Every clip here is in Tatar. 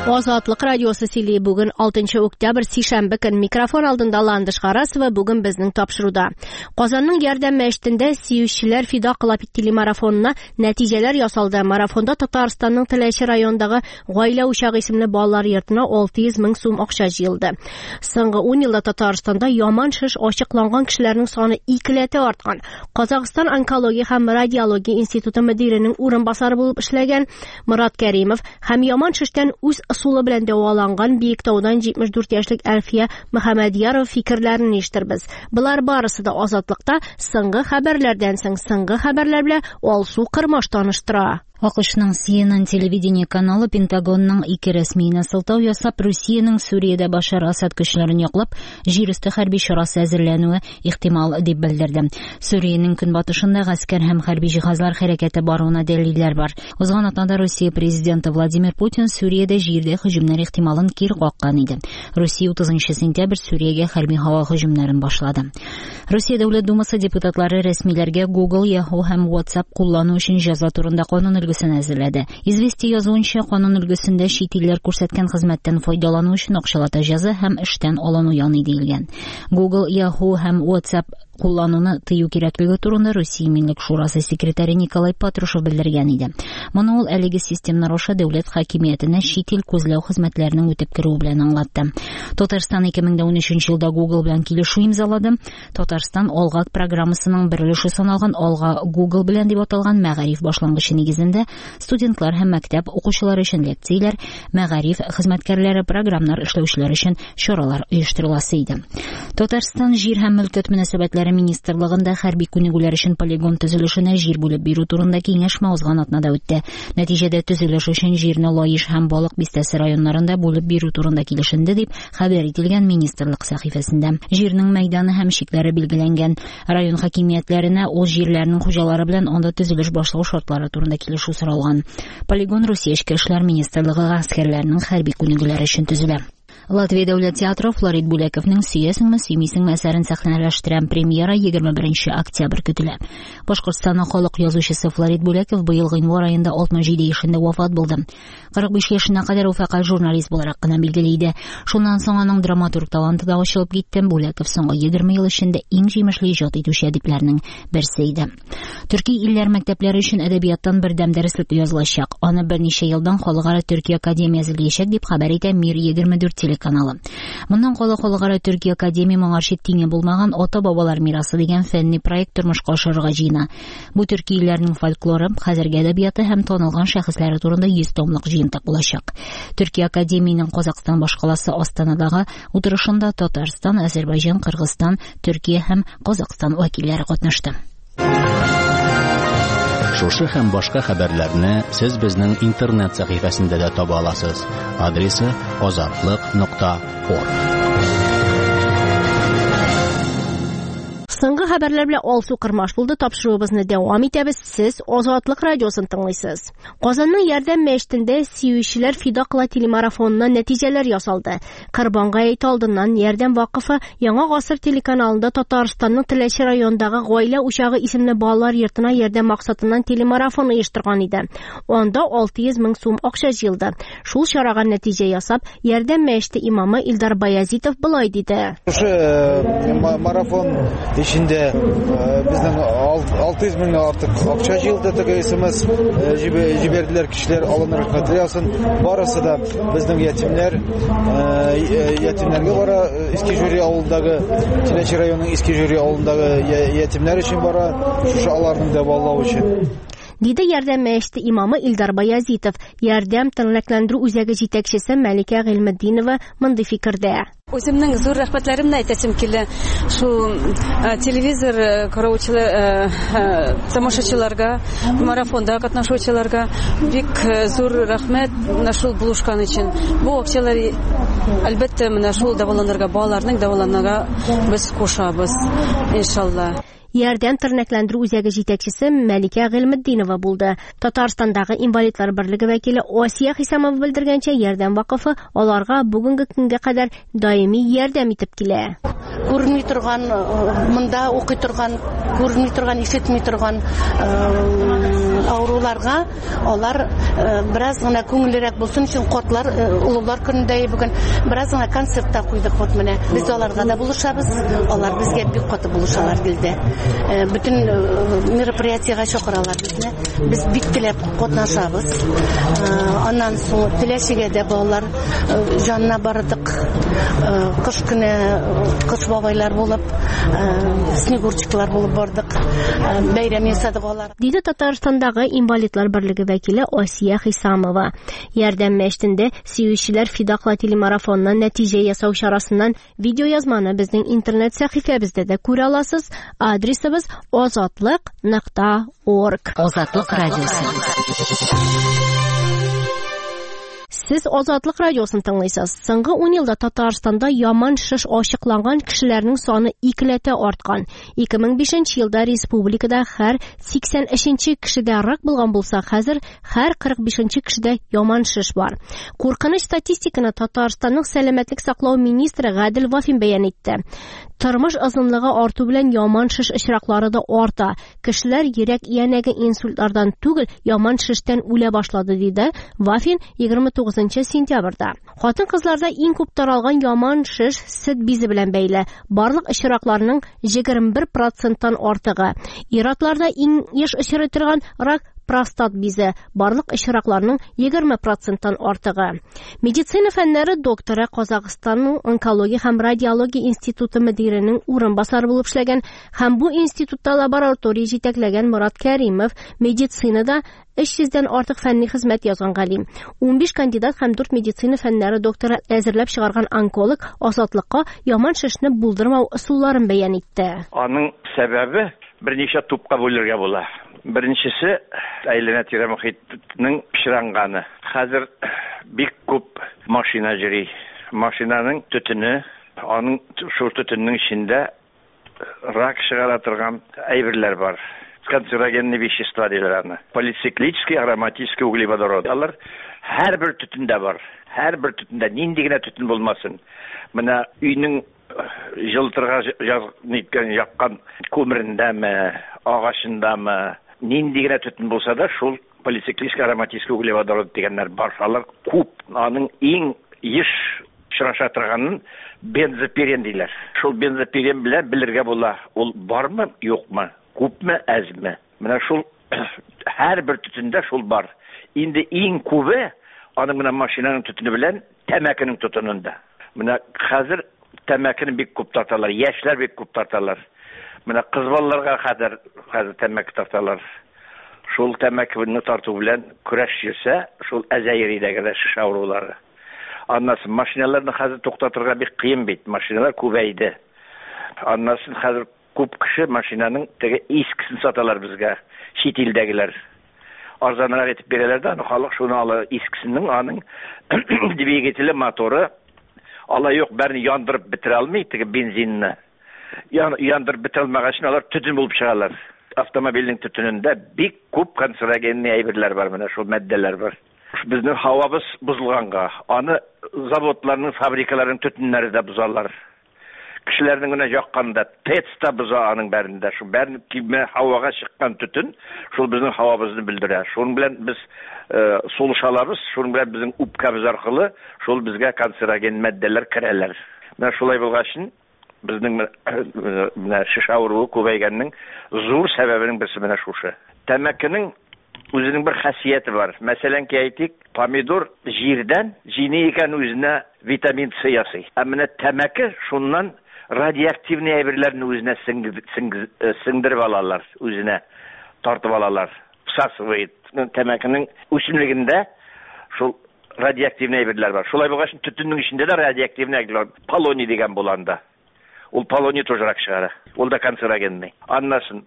Азатлык радиосы сөйли бүген 6 октябрь сишәмбе көн микрофон алдында Ландыш Гарасова бүген безнең тапшыруда. Казанның Ярдәм мәчетендә сөючеләр фида кылып телемарафонына нәтиҗәләр ясалды. Марафонда Татарстанның Теләче районындагы гаилә учагы исемле балалар йортына 600 мең сум акча җыелды. Соңгы 10 елда Татарстанда яман шеш ачыкланган кешеләрнең саны 2 арткан. Казакстан онкология һәм радиология институты мөдиренең урынбасары булып эшләгән Мурат Кәримов һәм яман шештән үз сулы белән дәваланган Биектаудан 74 яшьлек Әлфия Мөхәммәдияров фикерләрен ишеттербез. Булар барысы да Азатлыкта соңгы хәбәрләрдән соң соңгы хәбәрләр белән Алсу Кырмаш таныштыра. АКШның CNN телевидение каналы Пентагонның 2 рәсмиенә сылтау ясап, Русиянең Сүриядә Башар Асад көчләрен яклап, җир өсте хәрби чарасы әзерләнүе ихтимал дип белдерде. Сүриянең көнбатышында гаскәр һәм хәрби җиһазлар хәрәкәте баруына дәлилләр бар. Узган атнада Россия президенты Владимир Путин Сүриядә җирдә һөҗүмнәр ихтималын кире каккан иде. Россия 30 сентябрь Сүриягә хәрби һава һөҗүмнәрен башлады. Россия Дәүләт Думасы депутатлары рәсмиләргә Google, Yahoo һәм WhatsApp куллану өчен җәза турында канун әзерләде. Известия язуынча, канун өлгесендә чит илләр күрсәткән хезмәттән файдалану өчен акчалата җәза һәм эштән алыну яный диелгән. Google, Yahoo һәм WhatsApp куллануны тыю кирәклеге турында Россия Милләт шурасы секретаре Николай Патрушев белдергән иде. Моны ул әлеге системалар аша дәүләт хакимиятенә чит ил күзләү хезмәтләренең үтеп керү белән аңлатты. Татарстан 2013 елда Google белән килешү имзалады. Татарстан Алга программасының берлеше саналган Алга Google белән дип аталган мәгариф башлангычы нигезендә студентлар һәм мәктәп укучылары өчен лекцияләр, мәгариф хезмәткәрләре, програмнар эшләүчеләр өчен чаралар оештырыласы иде. Татарстан җир һәм мөлкәт мөнәсәбәтләре министрлыгында хәрби күнегүләр өчен полигон төзелешенә җир бүлеп бирү турында киңәшмә узган атнада үтте. Нәтиҗәдә төзелеш өчен җирне Лаиш һәм Балык бистәсе районнарында бүлеп бирү турында килешенде дип хәбәр ителгән министрлык сәхифәсендә. Җирнең мәйданы һәм шикләре билгеләнгән. Район хакимиятләренә ул җирләрнең хуҗалары белән анда төзелеш башлау шартлары турында килешү соралган. Полигон Русия Эчке эшләр министрлыгы гаскәрләренең хәрби күнегүләре өчен төзелә. Латвия дәүләт театры Флорид Бүләковның «Сөясеңме, сөймисеңме» әсәрен сәхнәләштерән премьера 21 октябрь көтелә. Башкортстанның халык язучысы Флорид Бүләков быел гыйнвар аенда 67 яшендә вафат булды. 45 яшенә кадәр ул фәкать журналист буларак кына билгеле иде. Шуннан соң аның драматург таланты да ачылып китте. Бүләков соңгы 20 ел эчендә иң җимешле иҗат итүче әдипләрнең берсе иде. Төрки илләр мәктәпләре өчен әдәбияттан бердәм дәреслек язылачак. Аны берничә елдан Халыкара Төрки академия әзерләячәк дип хәбәр итә Мир 24 телеканалы. Моннан Халыкара Төрки академия моңарчы тиңе булмаган ата-бабалар мирасы дигән фәнни проект тормышка ашырырга җыена. Бу төрки илләрнең фольклоры, хәзерге әдәбияты һәм танылган шәхесләре турында 100 томлык җыентык булачак. Төрки академияның Казакстан башкаласы Астанадагы утырышында Татарстан, Азәрбайҗан, Кыргызстан, Төркия һәм Казакстан вәкилләре катнашты. Шушы һәм башка хәбәрләрне сез безнең интернет сәхифәсендә дә таба аласыз. Адресы azatlyk.org. Соңгы хәбәрләр белән Алсу Кырмаш булды. Тапшыруыбызны дәвам итәбез. Сез Азатлык радиосын тыңлыйсыз. Казанның Ярдәм мәчетендә сөючеләр фида кыла телемарафонына нәтиҗәләр ясалды. Корбанга әйт алдыннан Ярдәм вакыфы Яңа гасыр телеканалында Татарстанның Теләче районындагы гаилә учагы исемле балалар йортына ярдәм максатыннан телемарафон оештырган иде. Анда 600 мең сум акча җыелды. Шул чарага нәтиҗә ясап, Ярдәм мәчете имамы Илдар Баязитов булай диде. Марафон içinde bizden 600 bin artık akça yılda tıkayısımız jiberdiler kişiler alınır katriyasın. Barası da bizden yetimlerge bara İskijuri avlundagı Tileçi rayonunun İskijuri avlundagı yetimler için bara şu alarının devallağı için. Диде Ярдәм мәчете имамы Илдар Баязитов. Ярдәм тәнлекләндерү үзәге җитәкчесе Мәликә Гыйльметдинова мондай фикердә. Үземнең зур рәхмәтләремне әйтәсем килә. Шу телевизор караучылар, тамашачыларга, марафонда катнашучыларга бик зур рәхмәт менә шул булышкан өчен. Бу акчалар әлбәттә менә шул дәваланырга, балаларның дәваланырга без кушабыз, иншалла. Ярдәм тернәкләндерү үзәге җитәкчесе Мәликә Гыйльметдинова булды. Татарстандагы инвалидлар берлеге вәкиле Асия Хисамова белдергәнчә, Ярдәм вакыфы аларга бүгенге көнгә кадәр даими ярдәм итеп килә. күренми торган, монда укый торган, күренми торган, ишетми торган авыруларга алар бераз гына күңеллерәк булсын өчен котлар улылар көнендә бүген бераз гына концертта куйдык вот менә. Без аларга да булышабыз, алар безгә бик каты булышалар килде. Bütün мероприятиягә чакыралар безне. Без бик теләп катнашабыз. Аннан соң теләшегә дә балалар җанына бардык. Кыш көне кыш бабайлар булып, снегурчиклар булып бардык. Бәйрәм ясадык алар. Диде Татарстандагы инвалидлар берлеге вәкиле Асия Хисамова. Ярдәм мәчетендә сөючеләр фидакла телемарафоннан нәтиҗә ясау чарасыннан видеоязманы безнең интернет сәхифәбездә дә күрә аласыз. Адресыбыз ozatliq.org. Азатлык радиосы. Сез Азатлык радиосын тыңлыйсыз. Соңгы 10 елда Татарстанда яман шиш ачыкланган кешеләрнең саны 2 арткан. 2005 елда республикада һәр 83 кешедә рак булган булса, хәзер һәр 45 кешедә яман шиш бар. Куркыныч статистиканы Татарстанның сәламәтлек саклау министры Гадел Вафин бәян итте. Тормыш озынлыгы арту белән яман шиш очраклары да арта. Кешеләр йөрәк иянәге инсультлардан түгел, яман шиштән үлә башлады диде Вафин 29 сентябрьдә. Хатын-кызларда иң күп таралган яман шиш сөт бизе белән бәйле. Барлык очракларның 21%-тан артыгы. Иратларда иң еш очрый торган рак простат бизе, барлык очракларның 20%-тан артыгы. Медицина фәннәре докторы, Казакъстанның онкология һәм радиология институты мөдиренең урынбасары булып эшләгән һәм бу институтта лаборатория җитәкләгән Мурат Кәримов медицинада 300-дән артык фәнни хезмәт язган галим. 15 кандидат һәм 4 медицина фәннәре докторы әзерләп чыгарган онколог Азатлыкка яман шишне булдырмау ысулларын бәян итте. Аның сәбәбе берничә тупка бүләргә була. Беренчесе әйләнә-тирә мөхитнең пычранганы. Хәзер бик күп машина йөри. Машинаның төтене, аның шул төтеннең эчендә рак чыгара торган әйберләр бар. Канцерогенные вещества диләр аны. Полициклический ароматический углеводород. Алар һәрбер төтендә бар. Һәрбер төтендә нинди генә төтен булмасын. Менә өйнең җылтырга ниткән яккан күмерендәме, агачындамы, нинди генә төтен булса да шул полициклический ароматический углеводород дигәннәр бар. Алар күп. Аның иң еш очраша торганын бензопирен диләр. Шул бензопирен белән белергә була, ул бармы, юкмы? Күпме, әзме. Менә шул һәрбер төтендә шул бар. Инде иң күбе аның менә машинаның төтене белән тәмәкенең төтенендә. Менә хәзер тәмәкене бик күп тарталар, яшьләр бик күп тарталар. Менә кыз балаларга хәзер тәмәке тарталар. Шул тәмәкене тарту белән көрәш йөрсә, шул әзәйридәге шиш авырулары. Аннан машиналарны хәзер туктатырга бик кыен бит. Машиналар күбәйде. Аннан хәзер күп кеше машинаның теге искесен саталар безгә, чит илдәгеләр. Арзанрак итеп бирәләр дә, халык шуны ала, искесенең аның двигателе, моторы ала юк, берни яндырып бетерә алмый, теге бензинны. Яндырып бетерә алмагач, алар төтен булып чыгалар. Автомобильнең төтенендә бик күп канцерогенный әйберләр бар, менә шул матдәләр бар. Безнең һавабыз бузылганга, аны заводларның, фабрикаларның төтеннәре дә бузалар. Кешеләрнең генә якканда тестта буза аның бәрендә. Шу бәрне киме һавага чыккан төтен, шул безнең һавабызны белдерә. Шуның белән без сулыш алабыз, шуның белән безнең үпкәбез аркылы шул безгә канцероген матдәләр керәләр. Менә шулай булгачын безнең менә шиш авыруы күбәйгәннең зур сәбәбенең берсе менә шушы. Тәмәкенең үзенең бер хасияте бар. Мәсәлән, әйтик, помидор җирдән җине икән үзенә витамин С ясый. Ә менә тәмәке шуннан радиоактивный әйберләрне үзенә сеңдереп алалар, үзенә тартып алалар. Всасывает. Тәмәкенең үсемлегендә шул радиоактивный әйберләр бар. Шулай булгач, төтеннең эчендә дә радиоактивный әйберләр, полоний дигән буланда. Ул полоний тоже чыгара. Ул да канцерогенный. Аннан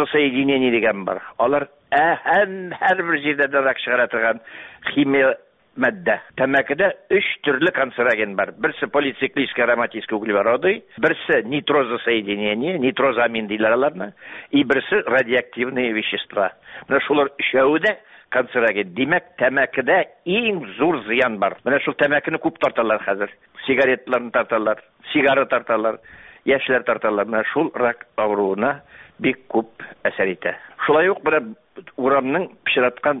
нитрозосоединение дигән бар. Алар һәрбер җирдә дә рак чыгара торган химия madde. Тәмәкедә 3 төрле канцероген бар. Берсе полициклический ароматический углеводородный, берсе нитрозосоединение, нитрозамин диләр аларны, и берсе радиоактивные вещества. Менә шулар өчәүе дә канцероген. Димәк, тәмәкедә иң зур зыян бар. Менә шул тәмәкене күп тарталар хәзер. Сигаретларны тарталар, сигара тарталар, яшьләр тарталар. Менә шул рак авыруына бик күп әсәр итә. Шулай ук бер урамның пешираткан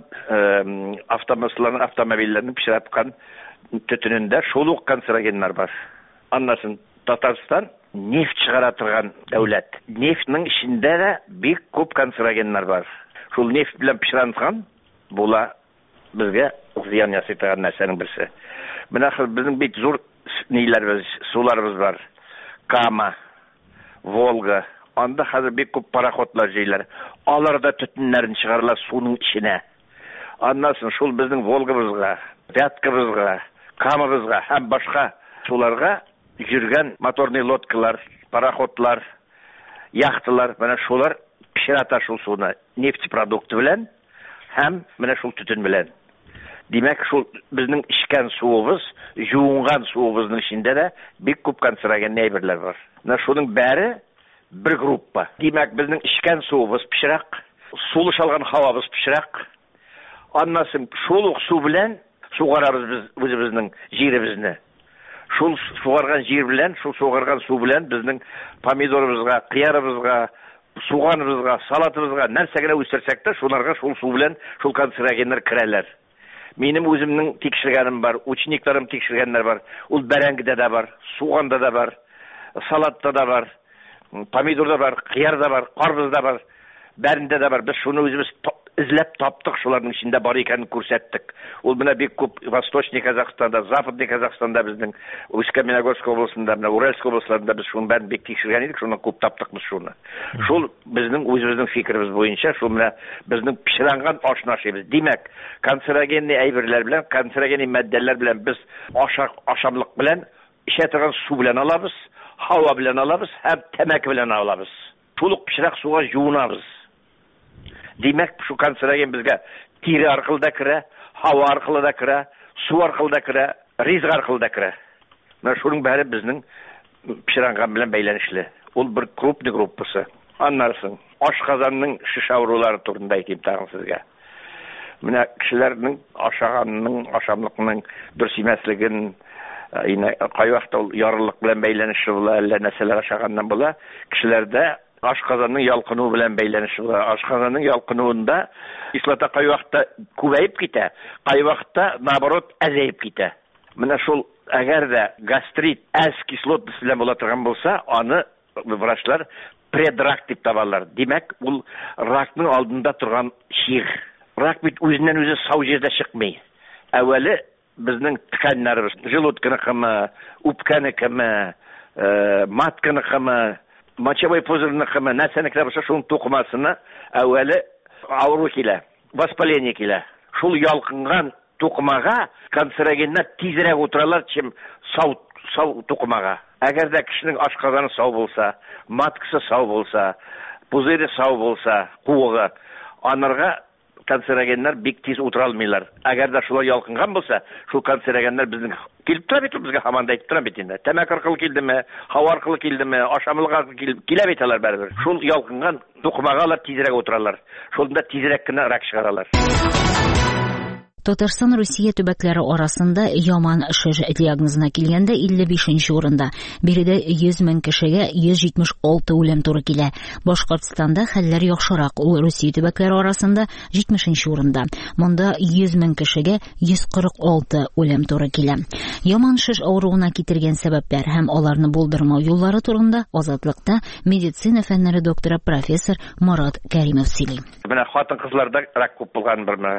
автомобильләрне пешираткан төтенендә шул ук канцерогеннар бар. Аннан Татарстан нефть чыгара торган дәүләт. Нефтьнең эчендә дә бик күп канцерогеннар бар. Шул нефть белән пеширанган була безгә зыян ясый торган нәрсәнең берсе. Менә безнең бик зур ниләрбез, суларыбыз бар. Кама, Волга, анда хәзер бик күп пароходлар җыйлар. Алар да төтеннәрен чыгарлар суның içенә. Аннан шул безнең Волгабызга, Вяткабызга, Камабызга һәм башка суларга йөргән моторный лодкалар, пароходлар, яхталар, менә шулар пешерата шул суны нефть продукты белән һәм менә шул төтен белән. Димәк, шул безнең ичкән суыбыз, юынган суыбызның içендә дә бик күп канцероген әйберләр бар. Менә шуның бәре bir группа. Димәк, безнең ичкән суыбыз пешерак, сулыш алган һавабыз пешерак. Аннан шул ук су белән сугарабыз без үзебезнең җиребезне. Шул сугарган җир белән, шул сугарган су белән безнең помидорыбызга, кыярыбызга, суганыбызга, салатыбызга нәрсәгә үстерсәк тә, шуларга шул су белән шул канцерогеннар керәләр. Минем үземнең тикшергәнем бар, ученикларым тикшергәннәр бар. Ул бәрәңгедә дә бар, суганда да бар, салатта да бар, помидорда бар, кыярда бар, карбызда бар, бәрендә дә бар. Без шуны үзебез изләп таптык, шуларның içендә бар икәнен күрсәттек. Ул менә бик күп Восточный Казахстанда, Западный Казахстанда безнең Усть-Каменогорск областында, менә Уральск областларында без шуны бәрен бик тикшергән идек, шуны күп таптык без шуны. Шул безнең үзебезнең фикеребез буенча, шул менә безнең пешеранган ашны ашыйбыз. Димәк, канцерогенный әйберләр белән, канцерогенный матдәләр белән без ашамлык белән, эчә торган су белән алабыз, һава белән алабыз һәм тәмәке белән алабыз. Шул ук пешерак суга юынабыз. Димәк, шу канцероген безгә тире аркылы да керә, һава аркылы да керә, су аркылы да керә, ризык аркылы да керә. Менә шуның бәре безнең пешеранган белән бәйләнешле. Ул бер крупный группасы. Аннарсын, ашказанның шиш авырулары турында әйтим тагын сезгә. Менә кешеләрнең ашаганның, ашамлыкның дөрес имәслеген, кай вакытта ул ярылык белән бәйләнешле була, әллә нәрсәләр ашаганнан була, кешеләрдә ашказанның ялкыну белән бәйләнешле була. Ашказанның ялкынуында кислота кай вакытта күбәеп китә, кай вакытта наоборот әзәеп китә. Менә шул әгәр дә гастрит әз кислотасы белән була торган булса, аны врачлар предрак дип табалар. Димәк, ул ракның алдында торган чир. Рак бит үзеннән үзе сау җирдә чыкмый. Әвәле безнең тканьләребез, желудкыныкымы, үпкәнекеме, матканыкымы, мочевой пузырьныкымы, нәрсәнекләр булса, шуның тукымасына әвәле авыру килә, воспаление килә. Шул ялкынган тукымага канцерогеннар тизрәк утыралар, чем сау тукымага. Әгәр дә кешенең ашказаны сау булса, маткасы сау булса, пузыры сау булса, куыгы, анарга канцерогеннар бик тиз утыра алмыйлар. Әгәр дә шулай ялкынган булса, шул канцерогеннар безнең килеп тора бит, безгә һаман да әйтеп тора бит инде. Тәмәк аркылы килдеме, һава аркылы килдеме, ашамлык аркылы килә бит алар бәрбер. Шул ялкынган тукымагалар тизрәк утыралар. Шулда тизрәк кенә рак чыгаралар. Татарстан Русия төбәкләре арасында яман шиш диагнозына килгәндә 55-нче урында. Биредә 100 мең кешегә 176 үлем туры килә. Башкортстанда хәлләр яхшырак. Ул Русия төбәкләре арасында 70-нче урында. Монда 100 мең кешегә 146 үлем туры килә. Яман шиш авыруына китергән сәбәпләр һәм аларны булдырмау юллары турында Азатлыкта медицина фәннәре докторы профессор Марат Кәримов сөйли. Менә хатын-кызларда рак күп булган бер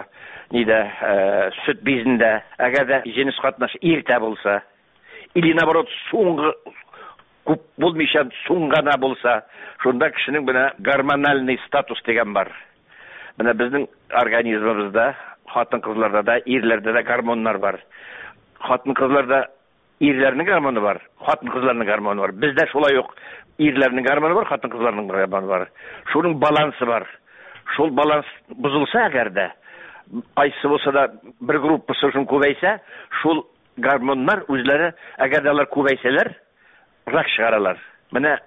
süt безендә, әгәр дә җенес катнашы иртә булса, или наоборот соңгы күп булмыйча соңгана булса, шунда кешенең менә гормональный статус дигән бар. Менә безнең организмыбызда, хатын-кызларда да, ирләрдә дә гормоннар бар. Хатын-кызларда ирләрнең гормоны бар, хатын-кызларның гормоны бар. Бездә шулай ук ирләрнең гормоны бар, хатын-кызларның гормоны бар. Шуның балансы бар. Шул баланс бузылса әгәр дә кайсы булса да бер группасы шун күбәйсә, шул гормоннар үзләре, әгәр дә алар күбәйсәләр, рак чыгаралар. Менә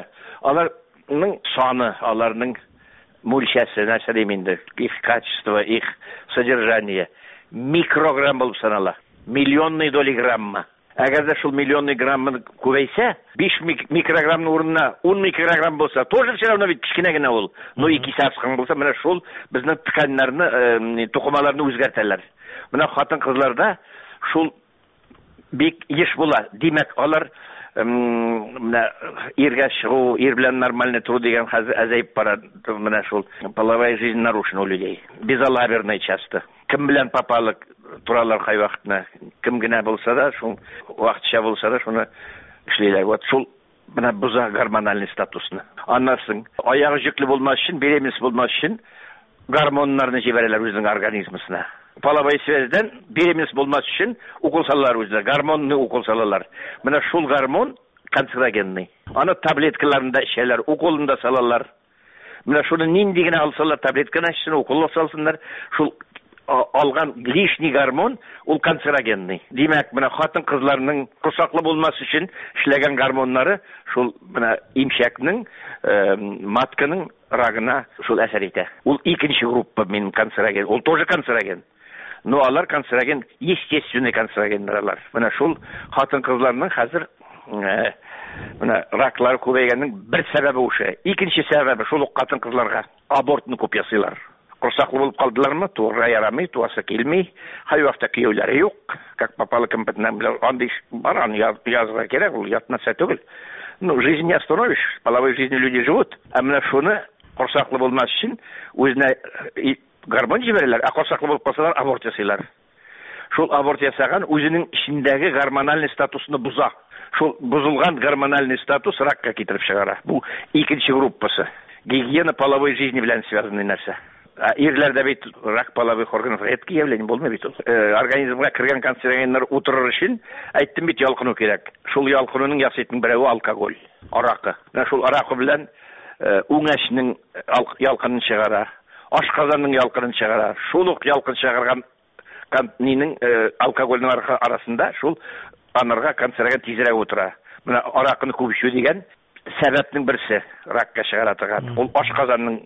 аларның саны, аларның мульчасы, нәрсә дим инде, их качество, их содержание микрограмм булып санала. Миллионный доли грамма. Әгәр дә шул миллионный граммы күбәйсә, 5 микрограммның урынына 10 микрограмм булса, тоже все равно бит кичкенә генә ул. Но 2 сапскан булса, менә шул безнең тканьларны, тукымаларны үзгәртәләр. Менә хатын-кызларда шул бик еш була. Димәк, алар менә иргә чыгу, ир белән нормальный туру дигән хәзер әзәйеп бара. Менә шул половая жизнь нарушена у людей. Безалаберная часто. Кем белән папалык туралар кай вакытны, кем генә булса да, шул вакытча булса да, шуны эшлиләр. Вот шул менә буза гормональный статусны. Аннан соң аягы җөкле булмас өчен, беременность булмас өчен гормоннарны җибәрәләр үзенең организмына. Половой связьдән беременность булмас өчен укол салалар үзләре, гормонны укол салалар. Менә шул гормон канцерогенный. Аны таблеткаларында эчәләр, уколында салалар. Менә шуны нинди генә алсалар, таблетканы эчсен, укол салсыннар, шул алган лишний гормон ул канцерогенный. Димәк, менә хатын-кызларның курсаклы булмас өчен эшләгән гормоннары шул менә имчәкнең, матканың рагына шул әсәр итә. Ул икенче группа минем канцероген. Ул тоже канцероген. Но алар канцероген, естественный канцерогеннар. Менә шул хатын-кызларның хәзер менә раклар күбәйгәннең бер сәбәбе ушы. Икенче сәбәбе шул хатын-кызларга абортны күп ясыйлар. Курсаклы булып калдылармы? Тугры ярамый, туасы килми. Хайвакта кияүләре юк. Как попало компетентным, андый баран язга кирәк, ул ятнаса түгел. Ну, жизнь не остановишь, половой жизнью люди живут. А менә шуны курсаклы булмас өчен үзенә гормон җибәрәләр, а курсаклы булып калсалар аборт ясыйлар. Шул аборт ясаган үзенең ичендәге гормональ статусны буза. Шул бузылган гормональ статус ракка китереп чыгара. Бу икенче группасы. Гигиена половой жизни белән связанный нәрсә. Ирләрдә бит рак половых органов редкий явление булмый бит ул. Организмга кергән канцерогеннар утырыр өчен әйттем бит ялкыну кирәк. Шул ялкынуның ясыйтын берәү алкоголь, аракы. Менә шул аракы белән үңәшнең ялкынын чыгара, ашказанның ялкынын чыгара. Шул ук ялкын чыгарган нинең алкогольның арасында шул анарга канцероген тизрәк утыра. Менә аракыны күп эчү дигән сәбәпнең берсе ракка чыгара торган. Ул ашказанның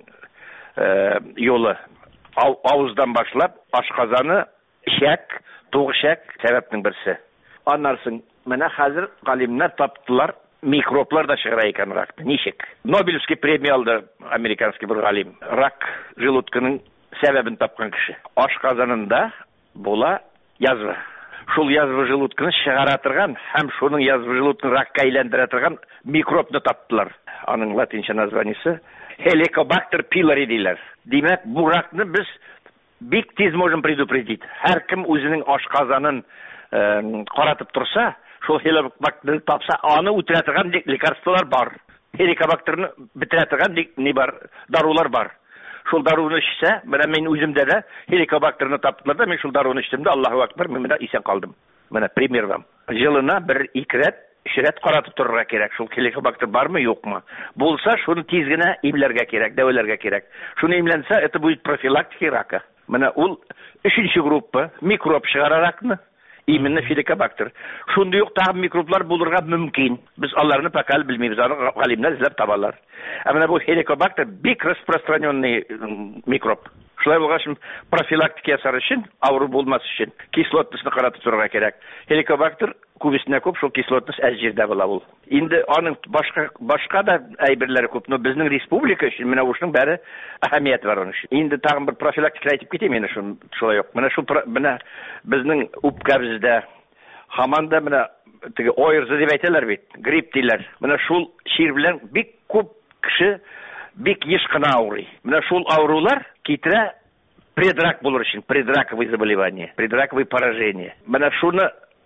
yolu avuzdan başlap aşkazanı şek, tuğşek sebepnin birisi. Anlarsın, mene hazır galimler taptılar, mikroplar da çıkara ekan rakta. Nişik? Nobelevskiy premiya aldı Amerikanski bir galim. Rak желудкының sebebini tapkan kişi. Aşkazanında bola yazvı. Şul yazvı желудкını çıkaratırgan, hem şunun yazvı желудкını rakka aylandıratırgan mikropnu taptılar. Anın latince nazvanisi Helicobacter pylori deyilер. Demek bu rakны biz bik tez можем предупредить. Her kim özünün aşkazanın qaratып tursa, şol Helicobacter'ni tapsa, anı ötürətirgan lekarstvalar bar. Helicobacter'ni bitirətirgan ne bar? Darular bar. Şol daruны içsə, mənə men özümdə də Helicobacter'ni tapdılar da, men şol daruны içdim də, Allahu Akbar, men də isen qaldım. Mənə пример вам. Жылына 1-2 рет Şiret qaratып tururga kerak. Şul Helicobacter barmı, yok mu? Bulsa şunu tez gene emlerge kerak, davalarga kerak. Şunu emlense, это будет профилактика рака. Mana ul 3-nji gruppa mikrop çıgararakны. Именно Helicobacter. Şunda yok tağım mikroplar bulurga mümkün. Biz onlarını pakal bilmeyiz. Galimler izlep tabalar. Ama bu Helicobacter bik распространенный mikrop. Şulay bolğaçın profilaktika yasar üçün, avrу bulması üçün kislotnusunu qaratıp tururga kerak. Helicobacter kubisine köp, şol kislotnus az jerde bola bul. Indi onun başka da aybirleri köp. No bizning respublika üçün mena uşunun bäri ahamiyeti var onun üçün. Indi tağım bir profilaktika aytып keteyim meni şulay yok. Mena şu mena bizning upkabizde hamanda mena tigi oyırzı dep aytalar bit. Grip deyler. Mena şul şir bilen bik köp kişi bik ешкына ауырый. Мына шул ауырулар китре предрак булыр өчен, предраковый заболевание, предраковый поражение. Мына шуны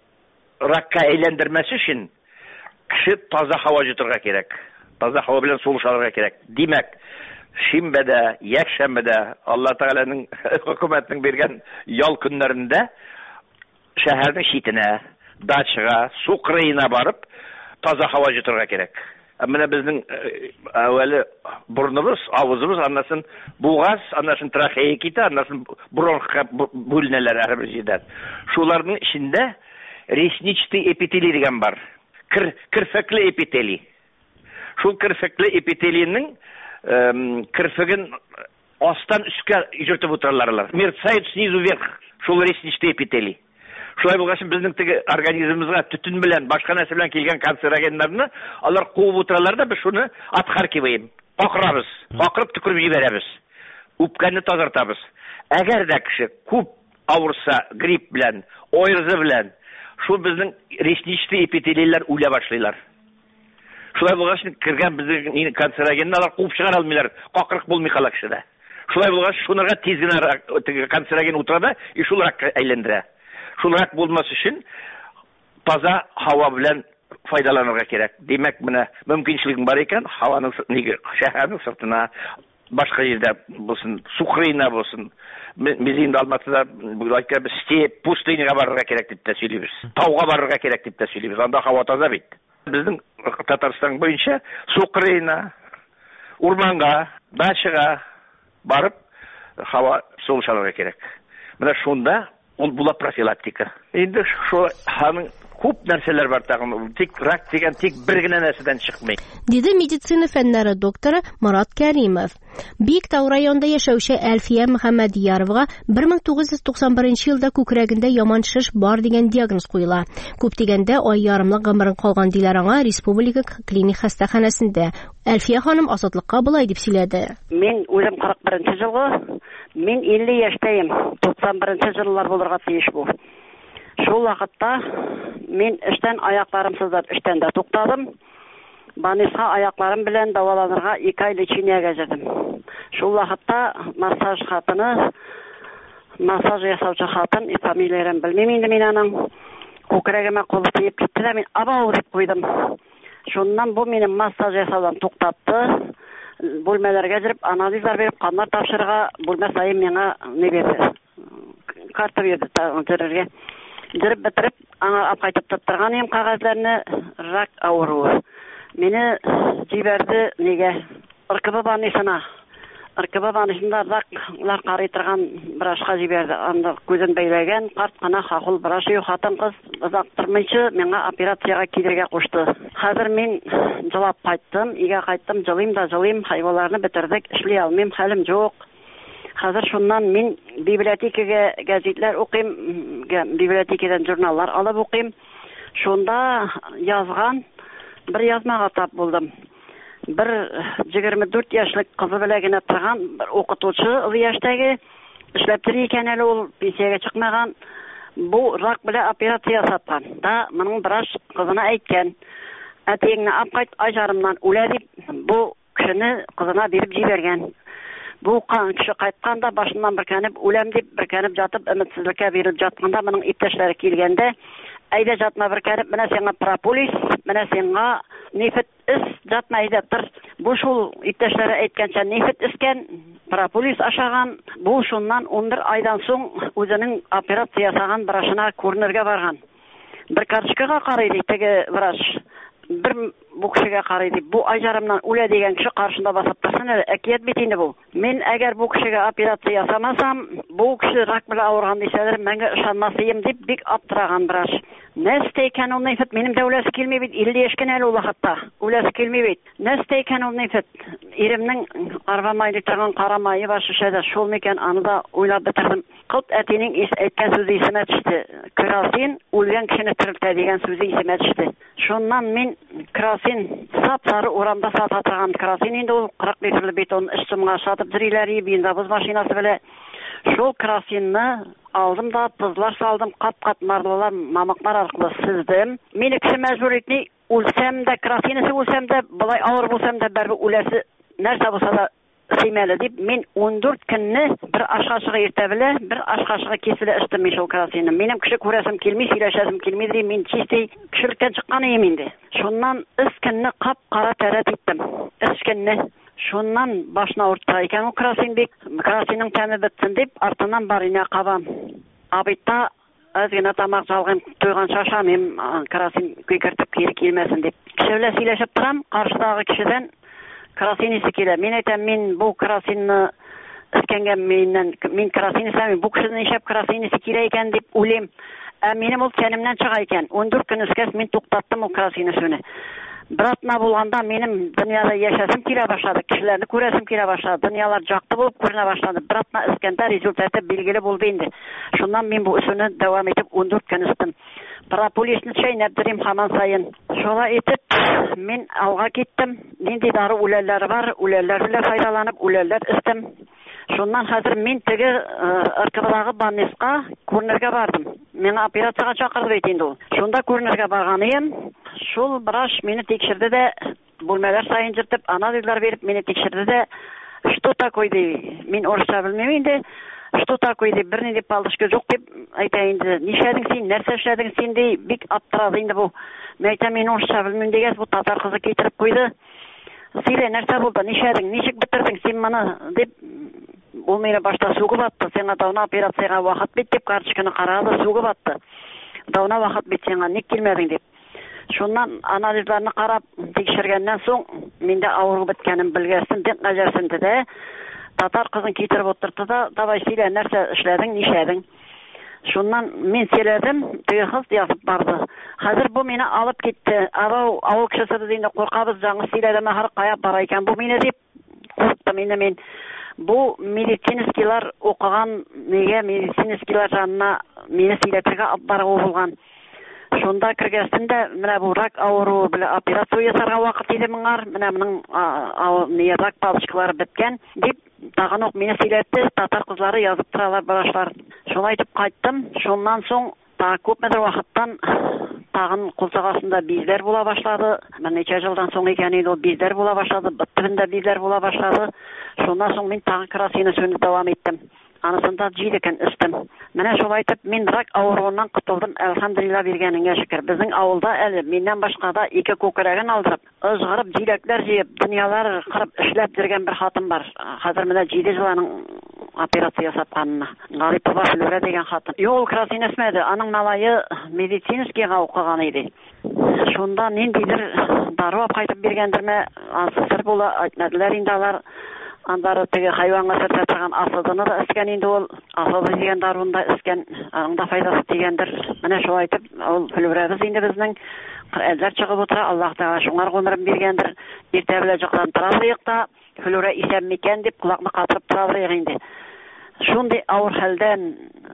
ракка әйләндермәс өчен кеше таза һава җутырга кирәк. Таза һава белән сулыш алырга кирәк. Димәк, шимбәдә, якшәмбәдә Алла Тәгаләнең хөкүмәтнең биргән ял көннәрендә шәһәрнең читенә, дачага, су кырыена барып таза һава җутырга кирәк. Менә безнең әүвәле бурныбыз, авызыбыз, аннан бугаз, аннан трахея китә, аннан бронхка бүлнәләр һәрбер җирдән. Шуларның эчендә ресничный эпителий дигән бар. Кирфекле эпителий. Шул кирфекле эпителийның кирфеген астан үскә җыртып утыралар. Мерцает снизу вверх. Шул ресничный эпителий. Шулай булгач безнең теге организмыбызга төтен белән, башка нәрсә белән килгән канцерогеннарны алар куып утыралар да, без шуны отхаркиваем. Акырабыз. Акырып төкереп җибәрәбез. Үпкәне тазартабыз. Әгәр дә кеше күп авырса, грипп белән, ойрызы белән, шул безнең ресничный эпителийлар үлә башлыйлар. Шулай булгач кергән безнең канцерогеннар куып чыгара алмыйлар. Какырык булмый кала кешедә. Шулай булгач шунырга тиз генә теге канцероген утырада, и шул ракка әйләндерә. Шул рак булмас өчен таза һава белән файдаланырга кирәк. Димәк, менә мөмкинчелек бар икән, һаваның шәһәрнең сыртына, башка җирдә булсын, Сухрыйна булсын. Без инде Алматыда булайка без степ, пустыняга барырга кирәк дип тә сөйлибез. Тауга барырга кирәк дип тә сөйлибез. Анда һава таза бит. Безнең Татарстан буенча Сухрыйна, урманга, дачага барып һава сулышырга кирәк. Менә шунда ул була профилактика. Инде шул ханың күп нәрсәләр бар тагын. Тик рак дигән тик бер генә нәрсәдән чыкмый. Диде медицина фәннәре докторы Марат Кәримов. Биектау районында яшәүче Әлфия Мөхәммәдияровга 1991 елда күкрәгендә яман шеш бар дигән диагноз куела. Күп дигәндә ай ярымлык гомерен калган диләр аңа республика клиник хастаханәсендә. Әлфия ханым Азатлыкка булай дип сөйләде. Мин үзем 41 елгы, мин 50 яшьтәем. 91 еллар булырга тиеш бу. Шул вакытта мин эштән аякларым сызлап эштән дә туктадым. Баниска аякларым белән даваланырга 2 ай лечениягә җитдем. Шул вакытта массаж ясаучы хатын, фамилияләрен белмим инде мин аның. Күкрәгемә кулы тиеп китте дә мин абау дип куйдым. Шуннан бу минем массаж ясаудан туктатты. Бүлмәләргә җиреп анализлар биреп, каннар тапшырырга бүлмә сайын миңа не берде. Карта бирде тәрергә. Җиреп бетереп, аңа апкайтып тоттырган ем кагазларны, рак авыруы. Мине җибәрде нигә? РКБ банисына. РКБ банисында раклар карый торган врачка җибәрде. Анда күзен бәйләгән, карт кына хакыл врач хатын-кыз озак тормыйча миңа операциягә килергә кушты. Хәзер мин җавап кайттым, өйгә кайттым, җылыйм, хайваларны бетердек, эшли алмыйм, хәлем юк. Хәзер шуннан мин библиотекага гәзитләр укыйм, библиотекадан журналлар алып укыйм. Шунда язган bir язмага тап булдым. Bir 24 яшьлек кызы белән генә торган bir укытучы яшьтәге эшләп тора икән әле ул пенсиягә чыкмаган. Бу рак белән операция ясаткан. Да, моның врач кызына әйткән. Әтиеңне апкайт аҗарымнан үлә дип, бу кешене кызына биреп җибәргән. Бу кеше кайтканда башыннан беркәнеп үләм дип, беркәнеп жатып, өметсезлеккә биреп жатканда моның иптәшләре килгәндә, әйдә жатма беркәнеп, менә сиңа прополис, менә сиңа нефит ис, жатма әйдә тор. Бу шул иптәшләре әйткәнчә нефит искән, прополис ашаган. Бу шуннан 11 айдан соң үзенең операция ясаган врачына күренергә барган. Бер карточкага карый ди теге врач. Bir bu kişiye karıydı. Bu ajarımdan öyle diyen kişi karşında basıp dursun. Ekiyet bitindi bu. Men eğer bu kişiye operatsiya yasamasam, bu kişi rak bile ağırgan deseler, menge ışanmasıyım deyip bik aptıragan vraç. Nesteyken ol nefet, benim de öylesi kelmeyip, 50 yaşken el ola hatta. Öylesi kelmeyip. Nesteyken ol nefet, erimnin arvamaylı tağın karamayı başı şeyde şol meken anı da oylap bitirdim. Kılt etinin etken sözü isime düştü. Krasin, ölgen kişini tırıkta degen sözü isime düştü. Şundan men krasin sap-sarı oramda satatan krasin indi ol 40 litrli beton üstümge satıp dirileri bindabız maşinası bile. Şol krasinni aldım da tuzlar saldım, kat marlılar, mamaklar arqılı sizdim. Meni kişi mecbur etni, ölsem de, krasinisi ölsem de, bulay ağır bulsam da, bərbi ölesi, nerse bulsa da seyməli deyip, men 14 günni bir aşkaşığı irtebili, bir aşkaşığı kesili içtim şol krasinni. Menim kişi kuresim kelmey, sileşesim kelmeydi, men çisti kişilikten çıqqan eyimindi. Şundan iskinni qap-qara teret ettim, iskinni. Şundan başına orta iken o krasinin temi bitsin deyip, artından barine qabam. Abitda özgene tamaq jalğım, toyğan şaşamım, krasin köykürtüp keri kelmesin deyip. Кешеләр сөйләшеп торам, каршыдагы кешедән красинасы килә. Мин әйтәм, мин бу красинны искәнгә мин красинасы, бу кешенең ничә красинасы килә икән дип уйлыйм. Минем ул кәнемнән чыга икән. 14 көн үскәч мин туктаттым ул красинасыны. Братна булганда минем дөньяда яшәсем килә башлады, кешеләрне күрәсем килә башлады, дөньялар jakты булып күренә башлады. Братна искәндә результаты билгеле булды инде. Шуннан мин бу эшне дәвам итеп 14 көн үстем. Прополисны чәйнәп торыйм һаман сайын. Шулай итеп мин алга киттем. Нинди дары үләлләр бар, үләлләр белән файдаланып үләлләр үстем. Шуннан хәзер мин теге РКБдагы больницага күренергә бардым. Миңа операциягә чакырды бит инде ул. Шунда күренергә барганым, шул врач мине тикшерде дә, бүлмәләр сайын җыртып, анализлар биреп мине тикшерде дә, что такое ди? Мин орысча белмим инде. Что такое ди? Бернинди палдышка юк дип әйтә инде. Нишләдең син? Нәрсә эшләдең син ди? Бик аптырады инде бу. Мен әйтәм, мин орысча белмим дигән, бу татар кызы китереп куйды. Силе нәрсә булды? Нишләдең? Ничек бетердең син моны? Дип ул мине башта сугып атты. Сиңа дауна операциягә вакыт бит дип карточканы карады, сугып атты. Дауна вакыт бит сиңа, ник килмәдең дип. Шуннан анализларны карап тикшергәннән соң миндә авыру беткәнен белгәсен дип гаҗәсенде дә татар кызын китереп утыртты да, давай сөйлә, нәрсә эшләдең, нишләдең? Шуннан мин сөйләдем, теге кыз язып барды. Хәзер бу мине алып китте. Авыл кешесе дигәндә куркабыз, жаңы сөйләдем, ахыр кая бара икән бу мине дип курктым инде мин. Бу медицинскийлар укыган, нигә медицинскийлар жанына мине сөйләтергә алып бару булган. Шунда кергәсендә менә бу рак авыру белән операция ясарга вакыт иде моңар, менә моның рак палычкалары беткән дип тагын ук мине сөйләтте, татар кызлары язып торалар башлар. Шулай итеп кайттым. Шуннан соң күпмедер вакыттан тагын култыгасында безләр була башлады. Нечә елдан соң икән инде ул безләр була башлады, бөтендә безләр була башлады. Шуннан соң мин тагын красинасыны дәвам иттем. Анысында җидекән үстем. Менә шулай итеп мин рак авыруыннан котылдым, әлхәмдулилла биргәнеңә шөкер. Безнең авылда әле миннән башка да 2 күкрәген алдырып, ызгырып, җиләкләр җыеп, дөньялар кырып эшләп йөргән бер хатын бар. Хәзер менә 7 елның операция ясапканына. Гарипова Флюра дигән хатын. Юл красинасмәде, аның малае медицинскийга укыган иде. Шунда ниндидер дару кайтып биргәндерме, сыр була, әйтмәделәр инде алар. Андары теге хайванга сатып торган асыдыны да искән инде ул. Асыды дигән дарунда искән, анда файдасы тигәндер. Менә шулай итеп, ул Флюрабыз инде безнең әзәр чыгып утыра. Аллаһ Тәгалә шуңар гомерен биргәндер. Иртә белән җаклан торалык та, Флюра исән микән дип кулакны катырып торалык инде. Шундый авыр хәлдән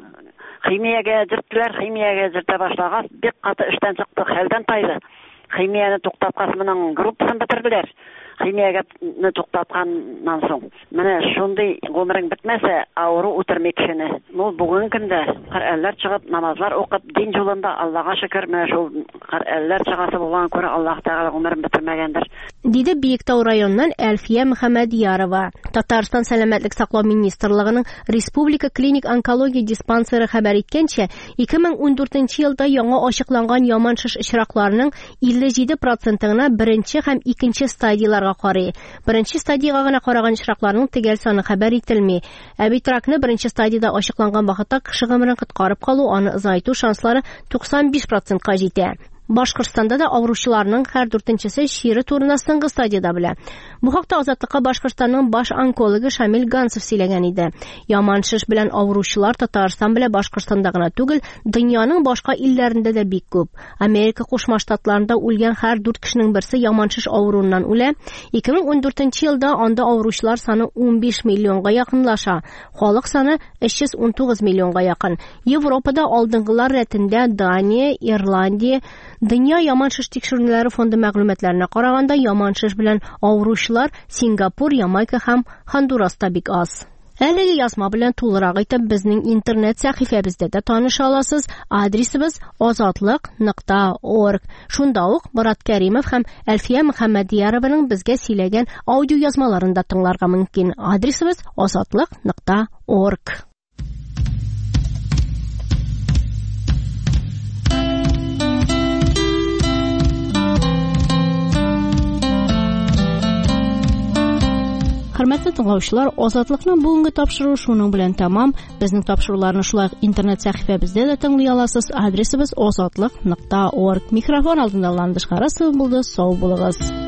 химиягә җырта башлагас, бик каты эштән чыкты, хәлдән тайды. Химияны туктаткан моның группасын бетерделәр. Химиягә туктатканнан соң. Менә шундый гомерең бетмәсә, авыру үтермәк кешене. Ул бүген көндә Коръәннәр чыгып, намазлар укып, дин юлында Аллаһка шөкер, менә шул Коръәннәр чыгасы булган күрә Аллаһ Тәгалә гомерен бетермәгәндер. Диде Биектау районыннан Әлфия Мөхәммәдиярова. Татарстан сәламәтлек саклау министрлыгының Республика клиник онкология диспансеры хәбәр иткәнчә, 2014 елда яңа ачыкланган яман шиш очракларының 57%-ына беренче һәм икенче стадияларга карый. Беренче стадиягә гына караган очракларның төгәл саны хәбәр ителми. Ә бит ракны беренче стадиядә ачыкланган вакытта кеше гомерен коткарып калу, аны озайту шанслары 95%-ка җитә. Башкортстанда да авыручыларның һәр 4-нчесе чире турында соңгы стадияда белә. Бу хакта Азатлыкка Башкортстанның баш онкологы Шамил Гансов сөйләгән иде. Яман шиш белән авыручылар Татарстан белән Башкортстанда гына түгел, дөньяның башка илләрендә дә бик күп. Америка Кушма Штатларында үлгән һәр 4 кешенең берсе яман шиш авыруыннан үлә. 2014 елда анда авыручылар саны 15 миллионга якынлаша. Халык саны 319 миллионга якын. Европада алдынгылар рәтендә Дания, Ирландия, Дөнья яман шиш тикшерүләре фонды мәгълүматларына караганда яман шиш белән авыручылар Сингапур, Ямайка һәм Хондураста бик аз. Әлеге язма белән тулырак итеп безнең интернет сәхифәбездә дә таныша аласыз. Адресыбыз azatlyk.org. Шунда ук Барат Кәримов һәм Әлфия Мөхәммәдиярованың безгә сөйләгән аудио язмаларын да тыңларга мөмкин. Адресыбыз azatlyk.org. Хөрмәтле Хөрмәтле тыңлаучылар, Азатлыкның бүгенге тапшыруы шуның белән тәмам. Безнең тапшыруларны шулай интернет сәхифәбездә дә тыңлый аласыз. Адресыбыз azatlyk.org. Микрофон алдында Ландыш Харасова булды. Сау булыгыз.